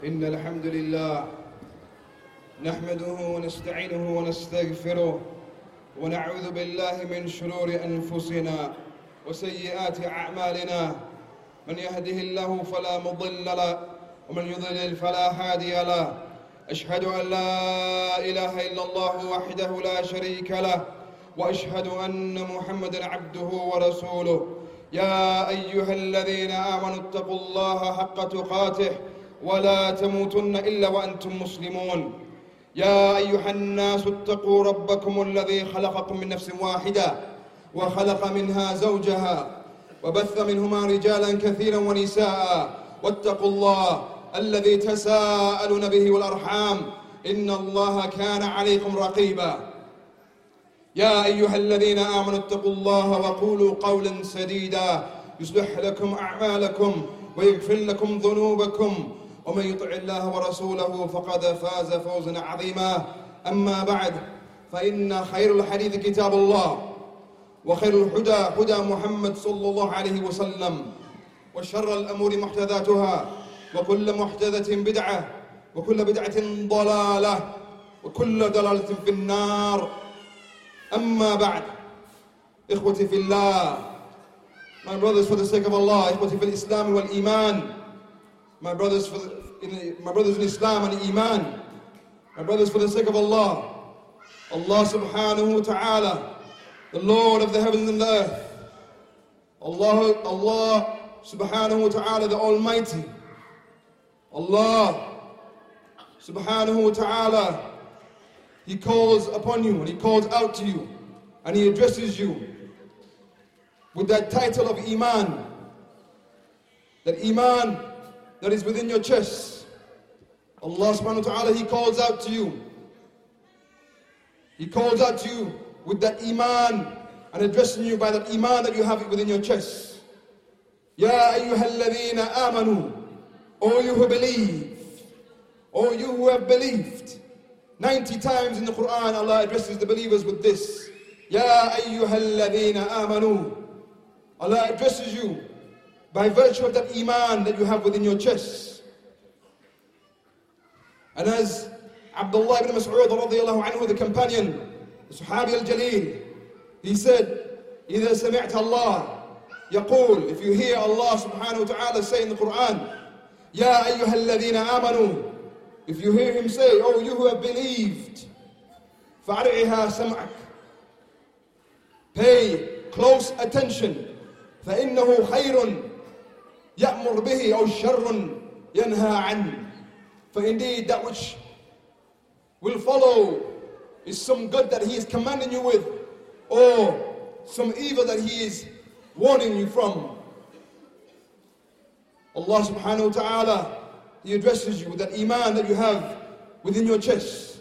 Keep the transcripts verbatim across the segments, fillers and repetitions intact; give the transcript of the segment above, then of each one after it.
إن الحمد لله نحمده ونستعينه ونستغفره ونعوذ بالله من شرور أنفسنا وسيئات أعمالنا. من يهده الله فلا مضل له ومن يضلل فلا هادي له. أشهد أن لا إله إلا الله وحده لا شريك له وأشهد أن محمدًا عبده ورسوله. يا أيها الذين آمنوا اتقوا الله حق تقاته ولا تموتن إلا وأنتم مسلمون. يا أيها الناس اتقوا ربكم الذي خلقكم من نفس واحدة وخلق منها زوجها وبث منهما رجالا كثيرا ونساء واتقوا الله الذي تساءلون به والأرحام إن الله كان عليكم رقيبا. يا أيها الذين آمنوا اتقوا الله وقولوا قولا سديدا يصلح لكم أعمالكم ويغفر لكم ذنوبكم ومن يطع الله ورسوله فقد فاز فوزا عظيما. أما بعد فإن خير الحديث كتاب الله وخير الهدى هدى محمد صلى الله عليه وسلم وشر الأمور محدثاتها وكل محدثة بدعة وكل بدعة ضلالة وكل ضلالة في النار. أما بعد إخوتي في الله, my brothers for the sake of Allah, إخوتي في الإسلام والإيمان, my brothers for the, in, my brothers in Islam and Iman, my brothers for the sake of Allah, Allah subhanahu wa ta'ala, the Lord of the heavens and the earth, Allah, Allah subhanahu wa ta'ala, the Almighty, Allah subhanahu wa ta'ala, He calls upon you and He calls out to you and He addresses you with that title of Iman, that Iman that is within your chest. Allah subhanahu wa ta'ala, He calls out to you. He calls out to you with that Iman and addressing you by that Iman that you have within your chest. Ya ayyuhalladhina amanu, all you who believe, all you who have believed. ninety times in the Quran Allah addresses the believers with this. Ya ayyuhalladhina amanu. Allah addresses you by virtue of that Iman that you have within your chest. And as Abdullah ibn Mas'ud radiyallahu anhu, the companion, the Sahabi al-Jaleel, he said, إِذَا سَمِعْتَ اللَّهِ يَقُولُ, if you hear Allah subhanahu wa ta'ala say in the Quran, Ya ayyuhalladhina amanu, if you hear Him say, oh you who have believed, فَعْرِعِهَا سَمْعَكَ, pay close attention, فَإِنَّهُ خَيْرٌ يَأْمُرْ بِهِ أَوْ شَرٌ يَنْهَى عَنْهُ. For indeed that which will follow is some good that He is commanding you with, or some evil that He is warning you from. Allah subhanahu wa ta'ala, He addresses you with that Iman that you have within your chest.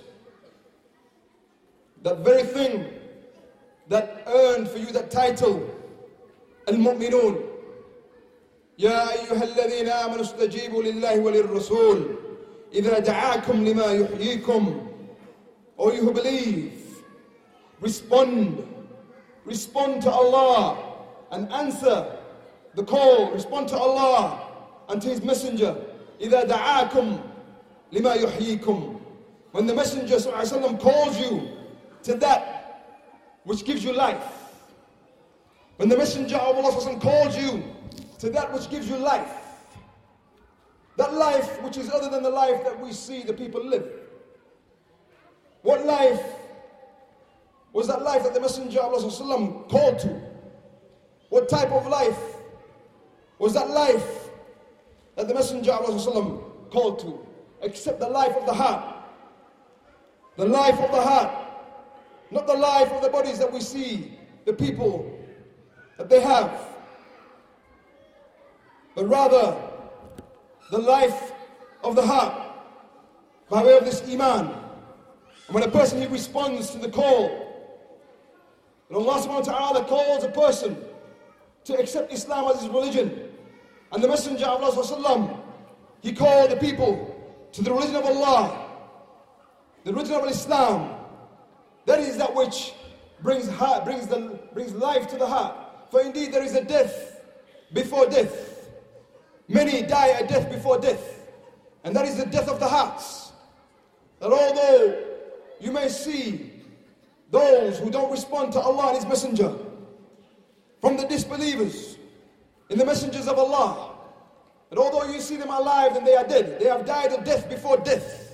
That very thing that earned for you that title, Al-Mu'minun. Ya ayyuhalladhina amanu istajibu lillahi wa lirrasul idha da'akum lima yuhyikum. O you who believe, respond. Respond to Allah and answer the call. Respond to Allah and to His Messenger. إِذَا دَعَاكُمْ لِمَا يُحْيِيكُمْ. When the Messenger sallallahu alaihi wasallam calls you to that which gives you life. When the Messenger of Allah sallallahu alaihi wasallam calls you to that which gives you life. That life which is other than the life that we see the people live. What life was that life that the Messenger of Allah sallallahu alaihi wasallam called to? What type of life was that life that the Messenger of Allah called to? Except the life of the heart. The life of the heart. Not the life of the bodies that we see, the people that they have. But rather, the life of the heart. By way of this Iman. And when a person he responds to the call, and Allah subhanahu wa ta'ala calls a person to accept Islam as his religion, and the Messenger of Allah, he called the people to the religion of Allah, the religion of Islam. That is that which brings heart, brings the brings life to the heart. For indeed there is a death before death. Many die a death before death. And that is the death of the hearts. That although you may see those who don't respond to Allah and His Messenger from the disbelievers in the messengers of Allah, that although you see them alive and they are dead, they have died a death before death.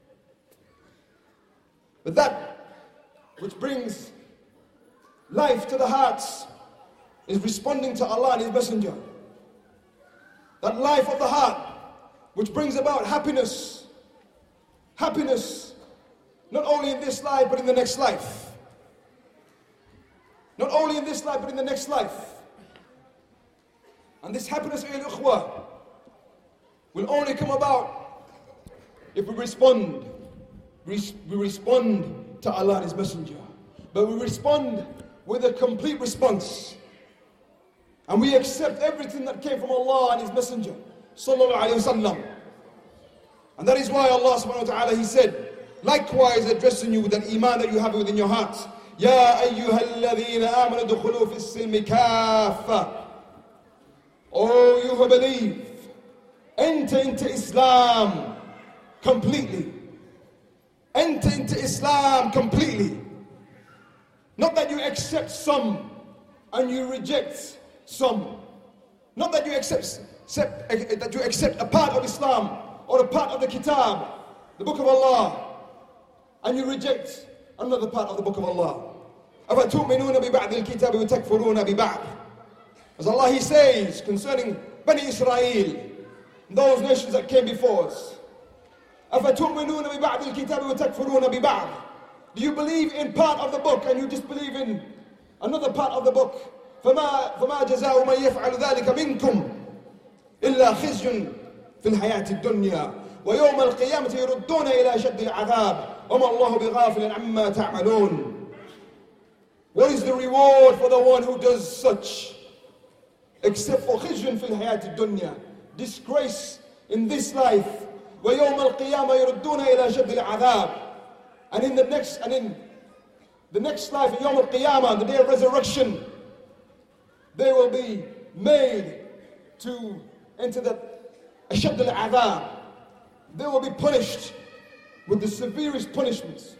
But that which brings life to the hearts is responding to Allah and His Messenger. That life of the heart which brings about happiness, happiness not only in this life but in the next life. Not only in this life but in the next life. And this happiness, ayyuhal ikhwah, will only come about if we respond. We respond to Allah and His Messenger. But we respond with a complete response. And we accept everything that came from Allah and His Messenger, sallallahu alayhi wasallam. And that is why Allah subhanahu wa ta'ala, He said, likewise addressing you with an iman that you have within your hearts, Ya ayyuhal ladhina amanu dukhulu fi s-silmi kaffa. Oh, you who believe, enter into Islam completely. Enter into Islam completely. Not that you accept some and you reject some. Not that you accept, accept that you accept a part of Islam or a part of the Kitab, the Book of Allah, and you reject another part of the Book of Allah. أَفَتُؤْمِنُونَ بِبَعْضِ الْكِتَابِ وَتَكْفُرُونَ بِبَعْضِ. As Allah, He says concerning Bani Israel, those nations that came before us, أَفَتُؤْمِنُونَ بِبَعْضِ الْكِتَابِ وَتَكْفُرُونَ بِبَعْضِ. Do you believe in part of the book and you disbelieve in another part of the book? فما فما جزاء من يفعل ذلك منكم إلا خزي في الحياة الدنيا ويوم القيامة يردون إلى شد العذاب وما الله بغافل عما تعملون. What is the reward for the one who does such? Except for خزي في الحياة الدنيا, disgrace in this life. ويوم القيامة يردون إلى شد العذاب. And in the next, and in the next life, in Yawm al-Qiyamah, the day of resurrection, they will be made to enter the Ashad al-Adhab. They will be punished with the severest punishments.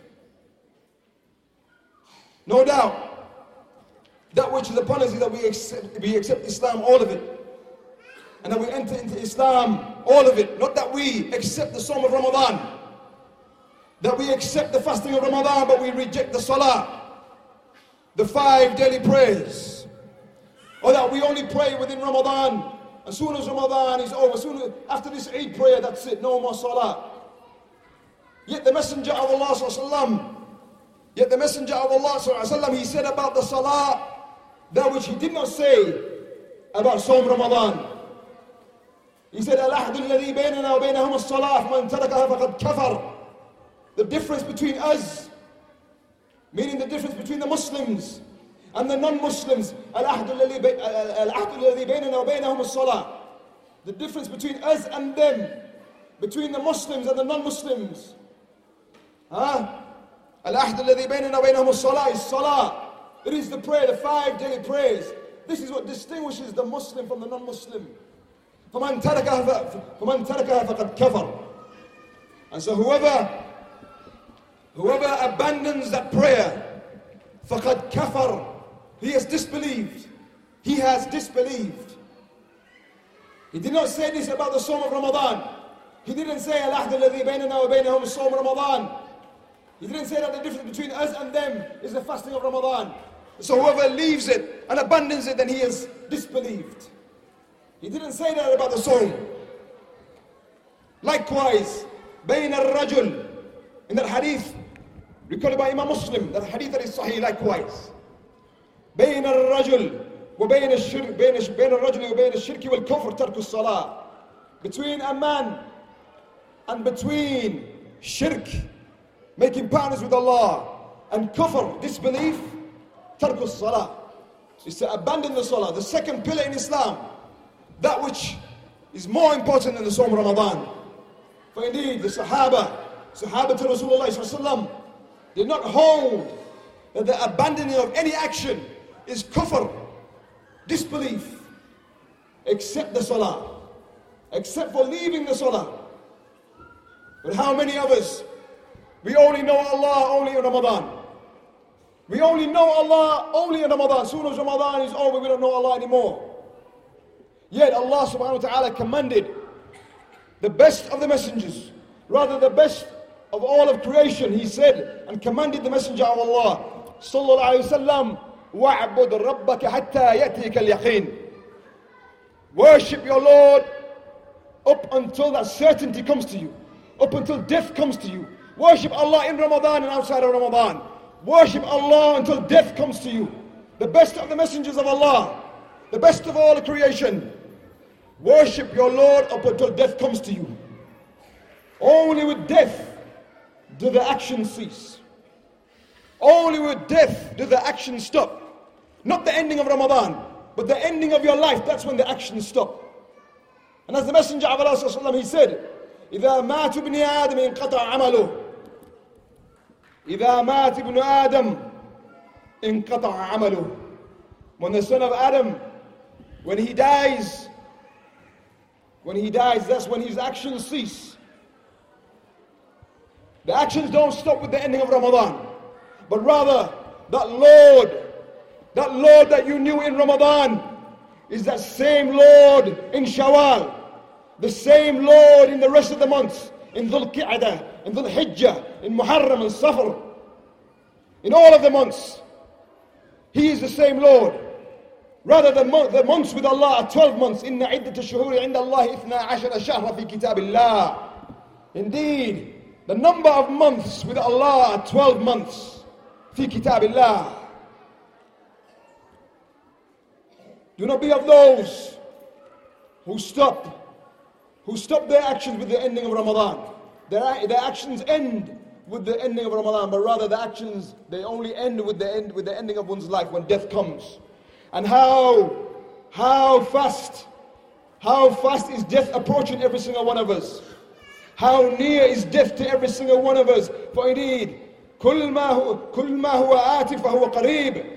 No doubt, that which is upon us is that we accept, we accept Islam, all of it. And that we enter into Islam, all of it. Not that we accept the Sawm of Ramadan. That we accept the fasting of Ramadan, but we reject the Salah, the five daily prayers. Or that we only pray within Ramadan. As soon as Ramadan is over, as soon as, after this Eid prayer, that's it, no more Salah. Yet the Messenger of Allah sallallahu Yet the Messenger of Allah sallallahu he said about the Salah, that which he did not say about Sawm Ramadan. He said, الْأَحْدُ الَّذِي بَيْنَنَا وَبَيْنَهُمَ الصَّلَاةِ فَمَنْ تَرَكَهَا فَقَدْ كَفَرَ. The difference between us, meaning the difference between the Muslims and the non-Muslims, الْأَحْدُ الَّذِي بَيْنَنَا وَبَيْنَهُمَ الصَّلَاةِ. The difference between us and them, between the Muslims and the non-Muslims. Huh? الْأَحْدُ الَّذِي بَيْنَنَا وَبَيْنَهُمَ الصَّلَاةِ is Salah. It is the prayer, the five daily prayers. This is what distinguishes the Muslim from the non-Muslim. فَمَنْ تَرَكَهَا فَمَنْ تَرَكَهَا فَقَدْ كَفَرَ. And so whoever Whoever abandons that prayer, فَقَدْ كَفَرْ, he has disbelieved. He has disbelieved. He did not say this about the Sawm of Ramadan. He didn't say الْأَحْدُ الَّذِي بَيْنَنَا وَبَيْنَهُمْ الصَّوْمُ Ramadan. He didn't say that the difference between us and them is the fasting of Ramadan. So whoever leaves it and abandons it, then he has disbelieved. He didn't say that about the Sawm. Likewise, بَيْنَ الرَّجُلِ, in that hadith recorded by Imam Muslim, that hadith that is sahih likewise. بين الرجل وبين الشرك بين بين الرجل وبين الشرك والكفر ترك الصلاة. Between a man and between shirk, making partners with Allah, and kufr, disbelief, ترك الصلاة, is to abandon the salah, the second pillar in Islam, that which is more important than the Sawm Ramadan. For indeed, the Sahaba, Sahaba to Rasulullah sallallahu alaihi wasallam, did not hold that the abandoning of any action is kufr, disbelief, except the salah, except for leaving the salah. But how many of us, we only know Allah only in Ramadan. We only know Allah only in Ramadan. As soon as Ramadan is over, we don't know Allah anymore. Yet Allah subhanahu wa ta'ala commanded the best of the messengers, rather the best of all of creation. He said and commanded the messenger of Allah sallallahu alayhi wa sallam, وَعْبُدْ رَبَّكَ حَتَّى يَأْتِيكَ الْيَقِينَ. Worship your Lord up until that certainty comes to you, up until death comes to you. Worship Allah in Ramadan and outside of Ramadan. Worship Allah until death comes to you. The best of the messengers of Allah, the best of all the creation. Worship your Lord up until death comes to you. Only with death do the actions cease. Only with death do the actions stop. Not the ending of Ramadan, but the ending of your life. That's when the actions stop. And as the Messenger of Allah, he said, إِذَا مَاتُ ابْنِ آدَمٍ انْقَطَعَ عَمَلُهُ. إِذَا مَاتِ ابْنُ آدَمٍ انْقَطَعَ عَمَلُهُ. When the son of Adam, when he dies, when he dies, that's when his actions cease. The actions don't stop with the ending of Ramadan, but rather that Lord, that Lord that you knew in Ramadan is that same Lord in Shawwal, the same Lord in the rest of the months, in Dhul Qi'dah, in Dhul Hijjah, in Muharram and Safar, in all of the months. He is the same Lord. Rather, the, mo- the months with Allah are twelve months. Inna iddat ash-shuhuri 'inda Allah ithna ashara shahra fi kitabillah. Indeed, the number of months with Allah are twelve months. Fi kitabillah. Do not be of those who stop, who stop their actions with the ending of Ramadan. Their, their actions end with the ending of Ramadan, but rather the actions, they only end with the end with the ending of one's life when death comes. And how, how fast, how fast is death approaching every single one of us? How near is death to every single one of us? For indeed, كل ما هو كل ما هو آت فهو قريب.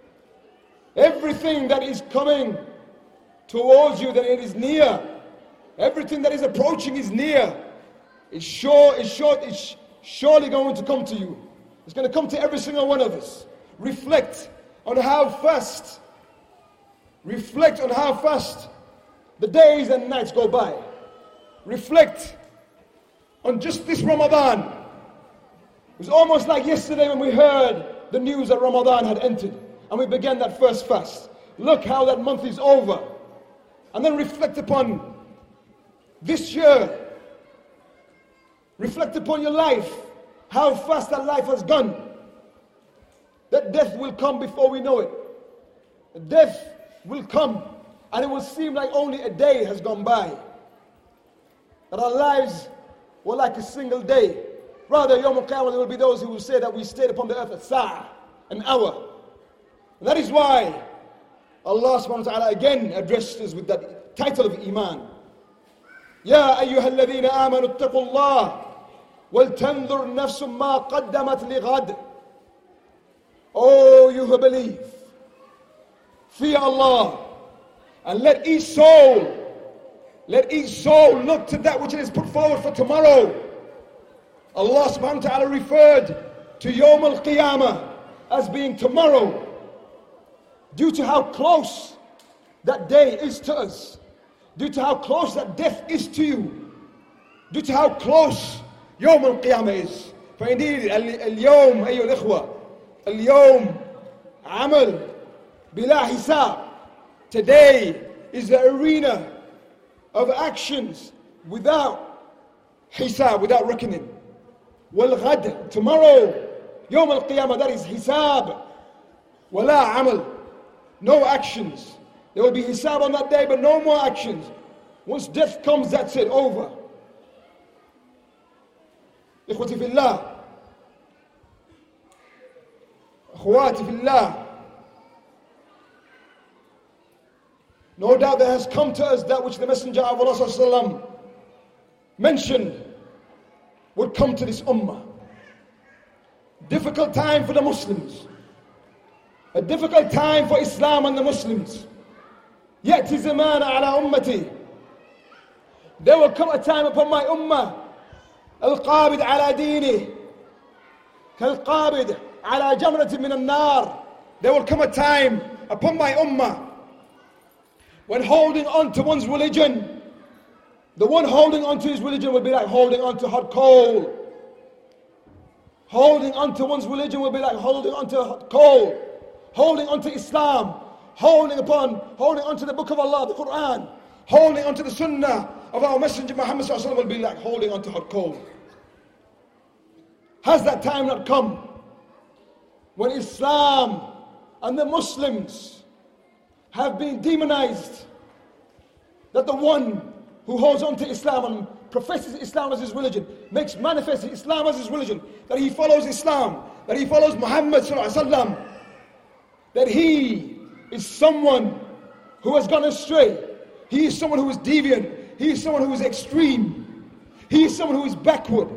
Everything that is coming towards you, that it is near. Everything that is approaching is near. It's sure, it's sure, it's surely going to come to you. It's going to come to every single one of us. Reflect on how fast, reflect on how fast the days and nights go by. Reflect on just this Ramadan. It was almost like yesterday when we heard the news that Ramadan had entered and we began that first fast. Look how that month is over. And then reflect upon this year. Reflect upon your life. How fast that life has gone. That death will come before we know it. Death will come and it will seem like only a day has gone by. That our lives were like a single day. Rather, Yawm al-Qiyamah, there will be those who will say that we stayed upon the earth a sa'a, an hour. And that is why Allah subhanahu wa ta'ala again addressed us with that title of Iman. Ya ayyuha alladhina amanu attaqullah wal tanzur nafsum ma qaddamat lighad. Oh, you who believe, fear Allah, and let each soul, let each soul look to that which it is put forward for tomorrow. Allah subhanahu wa ta'ala referred to Yawm al-Qiyamah as being tomorrow, due to how close that day is to us, due to how close that death is to you, due to how close Yawm al-Qiyamah is. For indeed, al-Yawm, ayyuha al-ikhwa, al-Yawm amal bila hisab. Today is the arena of actions without hisab, without reckoning. Wal-ghad, tomorrow, Yawm al-Qiyamah, that is hisab. Wala amal, no actions. There will be hisab on that day, but no more actions. Once death comes, that's it, over. Ikhwati fillah, akhwati fillah, no doubt there has come to us that which the Messenger of Allah sallallahu alaihi wasallam mentioned would come to this ummah. Difficult time for the Muslims. A difficult time for Islam and the Muslims. يأتي زمان على أمتي. There will come a time upon my ummah. القابض على دينه كالقابض على جمرة من النار. There will come a time upon my ummah when holding on to one's religion, the one holding on to his religion will be like holding on to hot coal. Holding on to one's religion will be like holding on to hot coal. Holding on to Islam, holding upon, holding on to the book of Allah, the Quran, holding on to the sunnah of our Messenger Muhammad sallallahu alaihi wasallam will be like holding on to hot coal. Has that time not come when Islam and the Muslims have been demonized? That the one who holds on to Islam and professes Islam as his religion, makes manifest Islam as his religion, that he follows Islam, that he follows Muhammad sallallahu alaihi wasallam, that he is someone who has gone astray. He is someone who is deviant. He is someone who is extreme. He is someone who is backward.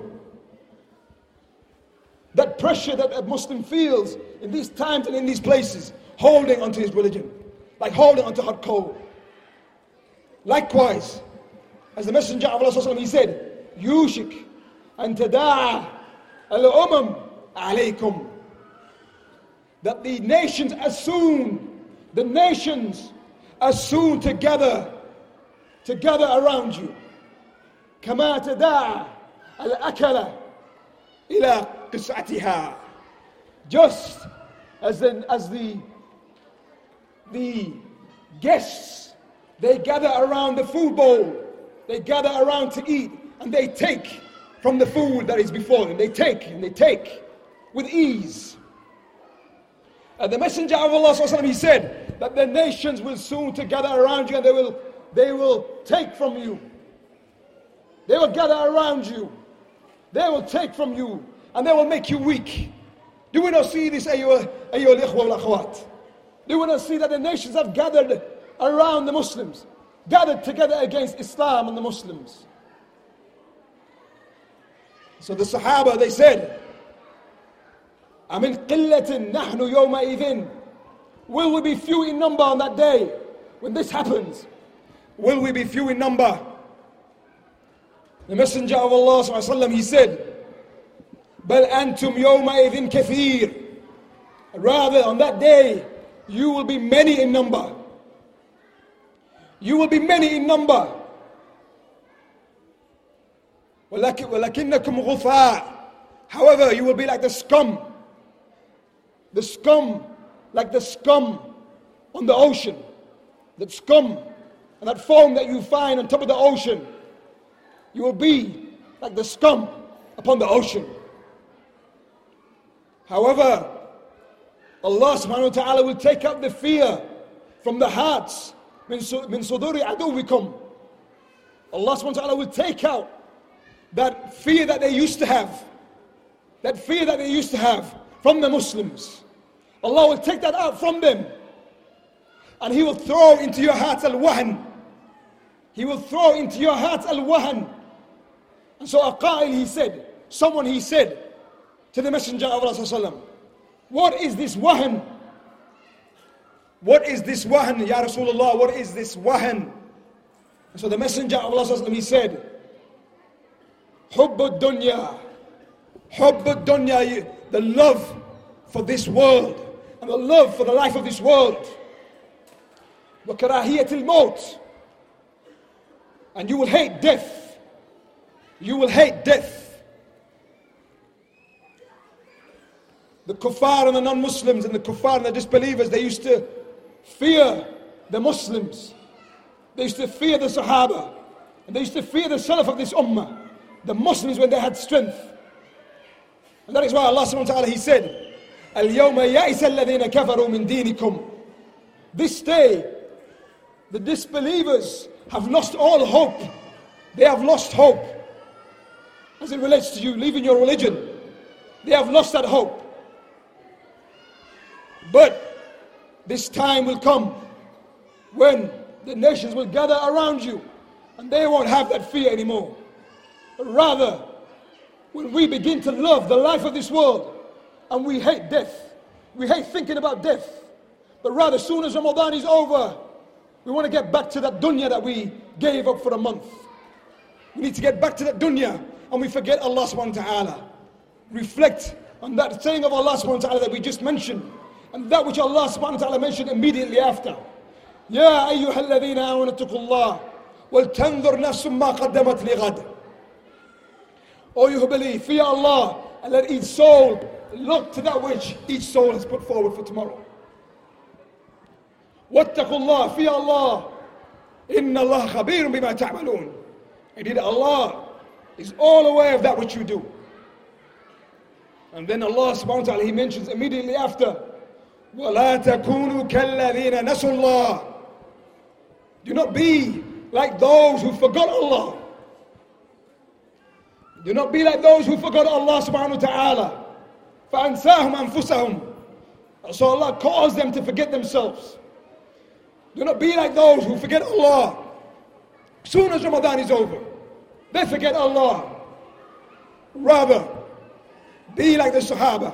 That pressure that a Muslim feels in these times and in these places, holding onto his religion, like holding onto hot coal. Likewise, as the Messenger of Allah, he said, Yushik an tada'a al-umam alaykum. That the nations as soon, the nations as soon to gather, to gather around you. Kama tada'a al-akala ila qis'atiha. Just as the, as the, the guests, they gather around the food bowl, they gather around to eat, and they take from the food that is before them. They take, and they take with ease. And the Messenger of Allah, he said that the nations will soon to gather around you, and they will, they will take from you. They will gather around you. They will take from you, and they will make you weak. Do we not see this, ayyuha al-ikhwa wal-akhwat? Do we not see that the nations have gathered around the Muslims, gathered together against Islam and the Muslims? So the Sahaba, they said, أَمِنْ قِلَّةٍ نَحْنُ يَوْمَئِذٍ. Will we be few in number on that day when this happens? Will we be few in number? The Messenger of Allah sallallahu alaihi wasallam, he said, بَلْ أَنْتُمْ يَوْمَئِذٍ كَثِيرٌ. Rather, on that day, you will be many in number. You will be many in number. وَلَكِنَّكُمْ غُثَاء. However, you will be like the scum. The scum, like the scum on the ocean. That scum and that foam that you find on top of the ocean. You will be like the scum upon the ocean. However, Allah subhanahu wa ta'ala will take out the fear from the hearts. Min suduri aduwikum. Allah subhanahu wa ta'ala will take out that fear that they used to have. That fear that they used to have from the Muslims. Allah will take that out from them. And He will throw into your heart al-wahan. He will throw into your heart al-wahan. And so Aqa'il, he said, someone he said to the Messenger of Allah sallallahu alaihi wasallam, what is this wahan? What is this wahan, Ya Rasulullah? What is this wahan? And so the Messenger of Allah sallallahu alaihi wasallam, he said, Hubb dunya. Hubb dunya, the love for this world and the love for the life of this world. Wa karahiyat al-maut. And you will hate death. You will hate death. The kuffar and the non-Muslims and the kuffar and the disbelievers, they used to fear the Muslims. They used to fear the Sahaba. And they used to fear the Salaf of this ummah. The Muslims when they had strength. And that is why Allah subhanahu wa ta'ala, He said, اليوم يئس الذين كفروا من دينكم. This day, the disbelievers have lost all hope. They have lost hope. As it relates to you leaving your religion, they have lost that hope. But this time will come when the nations will gather around you and they won't have that fear anymore. But rather, when we begin to love the life of this world and we hate death, we hate thinking about death, but rather as soon as Ramadan is over, we want to get back to that dunya that we gave up for a month. We need to get back to that dunya and we forget Allah subhanahu wa ta'ala. Reflect on that saying of Allah subhanahu wa ta'ala that we just mentioned, and that which Allah subhanahu wa ta'ala mentioned immediately after. Ya ayyuha alladhina amanu ittaqullah wal tanzur nafsum ma qaddamat lighad. O you who believe, fear Allah, and let each soul look to that which each soul has put forward for tomorrow. Wattaqullah, fear Allah. Inna Allah khabirun bima ta'malun. Indeed, Allah is all aware of that which you do. And then Allah subhanahu wa ta'ala, He mentions immediately after, وَلَا تَكُونُوا كَالَّذِينَ نَسُوا اللَّهِ. Do not be like those who forgot Allah. Do not be like those who forgot Allah subhanahu wa ta'ala. فَأَنْسَاهُمْ أَنفُسَهُمْ. So Allah caused them to forget themselves. Do not be like those who forget Allah. Soon as Ramadan is over, they forget Allah. Rather, be like the Sahaba.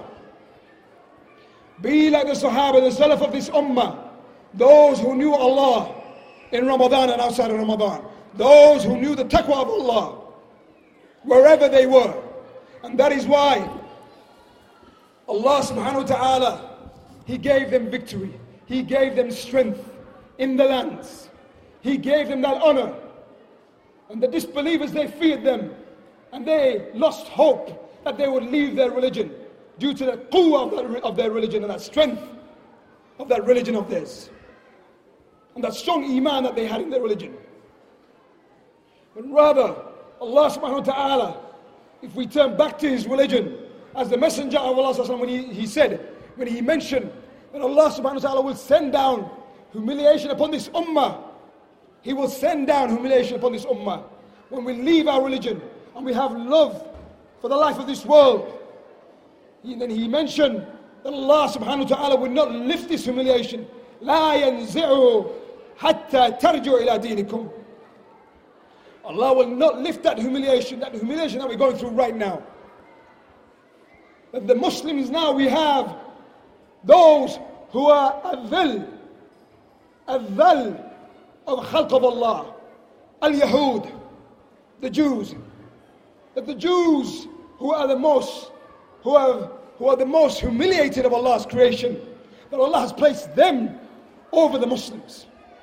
Be like the Sahaba, the Salaf of this Ummah. Those who knew Allah in Ramadan and outside of Ramadan. Those who knew the taqwa of Allah wherever they were. And that is why Allah subhanahu wa ta'ala, He gave them victory. He gave them strength in the lands. He gave them that honor. And the disbelievers, they feared them. And they lost hope that they would leave their religion due to the quwwah of, that, of their religion and that strength of that religion of theirs. And that strong iman that they had in their religion. But rather, Allah subhanahu wa ta'ala, if we turn back to His religion, as the Messenger of Allah when he, he said, when he mentioned that Allah subhanahu wa ta'ala will send down humiliation upon this ummah. He will send down humiliation upon this ummah when we leave our religion and we have love for the life of this world. And then he mentioned that Allah subhanahu wa ta'ala will not lift this humiliation. لا ينزعه حتى ترجعوا إلى دينكم. Allah will not lift that humiliation, that humiliation that we're going through right now. That the Muslims now, we have those who are adhal, adhal of khalq of Allah, al-Yahud, the Jews. That the Jews who are the most, who have, who are the most humiliated of Allah's creation, that Allah has placed them over the Muslims.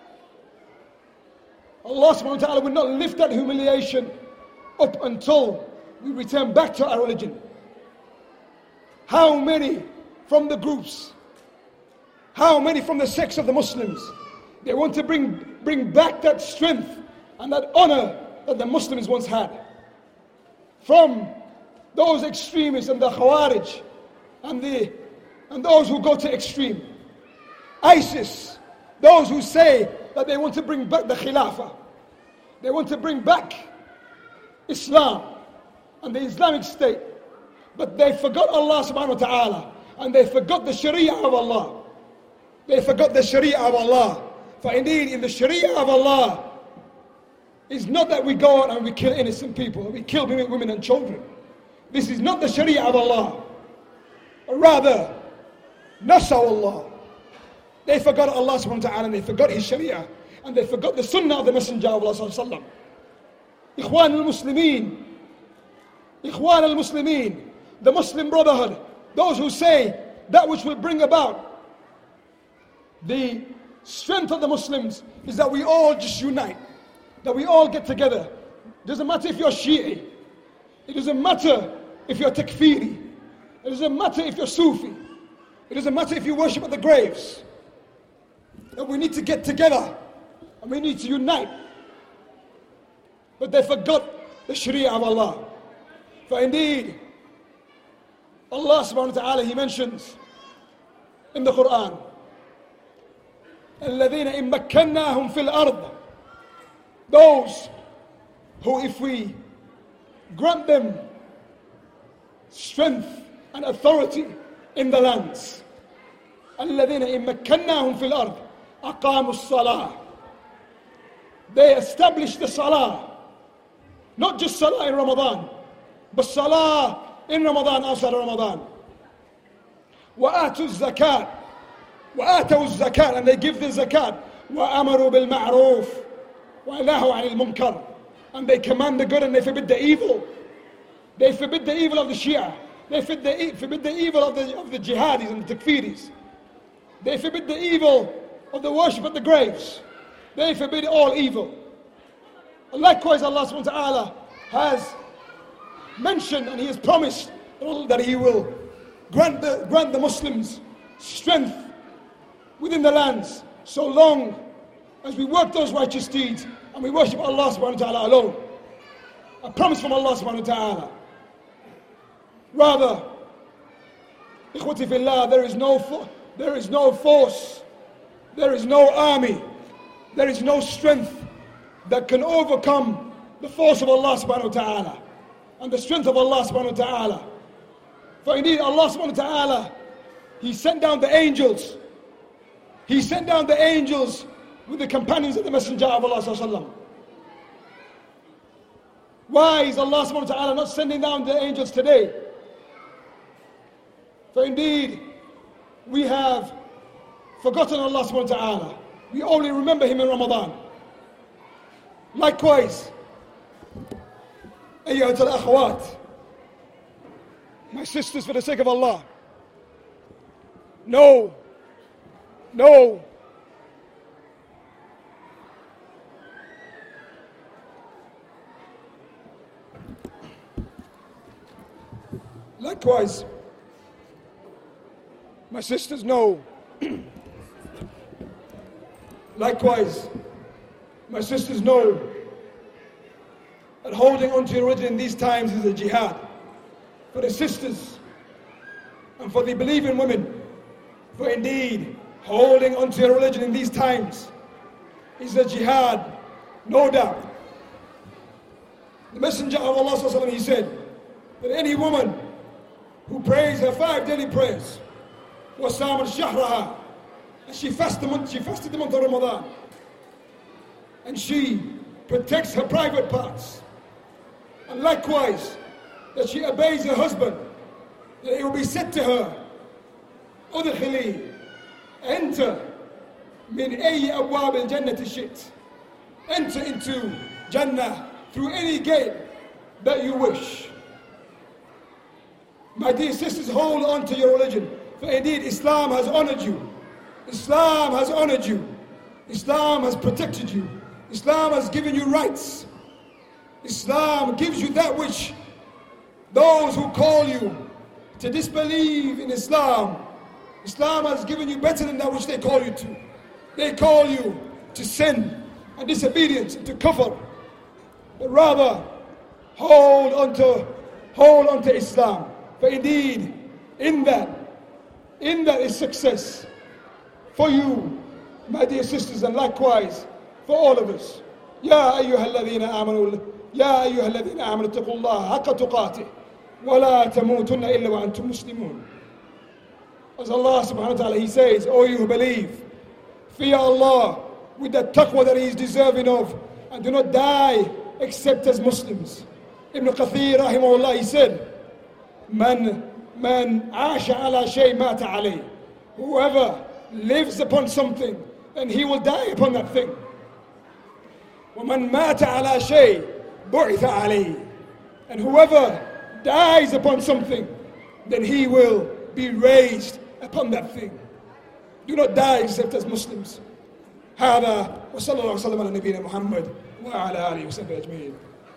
Allah subhanahu wa ta'ala will not lift that humiliation up until we return back to our religion. How many from the groups, how many from the sects of the Muslims, they want to bring, bring back that strength and that honor that the Muslims once had. From those extremists and the Khawarij and, the, and those who go to extreme. ISIS, those who say that they want to bring back the Khilafah. They want to bring back Islam and the Islamic State. But they forgot Allah subhanahu wa ta'ala. And they forgot the Sharia of Allah. They forgot the Sharia of Allah. For indeed, in the Sharia of Allah, it's not that we go out and we kill innocent people. We kill women, women and children. This is not the Sharia of Allah. Rather, nasaw Allah. They forgot Allah subhanahu wa ta'ala and they forgot His Sharia. And they forgot the Sunnah of the Messenger of Allah sallallahu alaihi wasallam. Ikhwan al-Muslimin. Ikhwan al-Muslimin. The Muslim Brotherhood. Those who say that which will bring about the strength of the Muslims is that we all just unite. That we all get together. It doesn't matter if you're Shi'i. It doesn't matter if you're Takfiri. It doesn't matter if you're Sufi. It doesn't matter if you worship at the graves. That we need to get together and we need to unite. But they forgot the Sharia of Allah. For indeed, Allah subhanahu wa ta'ala, He mentions in the Quran, الَّذِينَ إِن مَكَّنَّاهُمْ فِي الْأَرْضِ. Those who, if we grant them strength and authority in the lands, الَّذِينَ إِن مَكَّنَّاهُمْ فِي الْأَرْضِ أَقَامُوا الصَّلَاةِ. They establish the salah. Not just salah in Ramadan, but salah in Ramadan, outside of Ramadan. وَآتُوا الزَّكَاةِ وَآتَوُا الزَّكَاةِ. And they give the zakat. وَأَمَرُوا بِالْمَعْرُوفِ وَنَهُوا عَنِ الْمُنْكَرِ. And they command the good and they forbid the evil. They forbid the evil of the Shia. They forbid the, forbid the evil of the, of the jihadis and the takfiris. They forbid the evil of the worship at the graves. They forbid all evil. And likewise, Allah subhanahu wa ta'ala has mentioned and He has promised that He will grant the, grant the Muslims strength within the lands so long as we work those righteous deeds and we worship Allah subhanahu wa ta'ala alone. A promise from Allah subhanahu wa ta'ala. Rather, ikhwati fillah, there is no fo- there is no force, there is no army, there is no strength that can overcome the force of Allah subhanahu wa ta'ala and the strength of Allah subhanahu wa ta'ala. For indeed Allah subhanahu wa ta'ala, He sent down the angels. He sent down the angels with the companions of the Messenger of Allah sallallahu alaihi wasallam. Why is Allah subhanahu wa ta'ala not sending down the angels today? For indeed, we have forgotten Allah subhanahu wa ta'ala. We only remember Him in Ramadan. Likewise, أيها الأخوات, my sisters, for the sake of Allah, no, no, likewise, my sisters, know. Likewise, my sisters, know that holding on to your religion in these times is a jihad. For the sisters and for the believing women, for indeed, holding on to your religion in these times is a jihad, no doubt. The Messenger of Allah sallallahu alaihi wasallam, he said that any woman who prays her five daily prayers, وَصَامَتْ شَهْرَهَا, and she fasted the month, she fasted the month of Ramadan, and she protects her private parts, and likewise that she obeys her husband, that it will be said to her, أُدْخِلِي, enter min أي أبواب الجنة شئت, enter into Jannah through any gate that you wish. My dear sisters, hold on to your religion, for indeed Islam has honored you. Islam has honored you. Islam has protected you. Islam has given you rights. Islam gives you that which those who call you to disbelieve in Islam, Islam has given you better than that which they call you to. They call you to sin and disobedience and to kufr. But rather, hold on to, hold on to Islam. For indeed, in that, in that is success for you, my dear sisters, and likewise for all of us. يا أيها الذين آمنوا يا أيها الذين آمنوا اتقوا الله حق تقاته ولا تموتن إلا وأنتم مسلمون. As Allah subhanahu wa ta'ala, He says, O you who believe, fear Allah with the taqwa that He is deserving of, and do not die except as Muslims. Ibn Kathir rahimahullah, he said, Man, man asha ala shay mata alayh. Whoever lives upon something, then he will die upon that thing. وَمَنْ مَاتَ عَلَى شَيْءٍ بُعِثَ عَلَيْهِ. And whoever dies upon something, then he will be raised upon that thing. Do not die except as Muslims. هذا وصلى الله وسلم على نبينا محمد وعلى آله وصحبه أجمعين.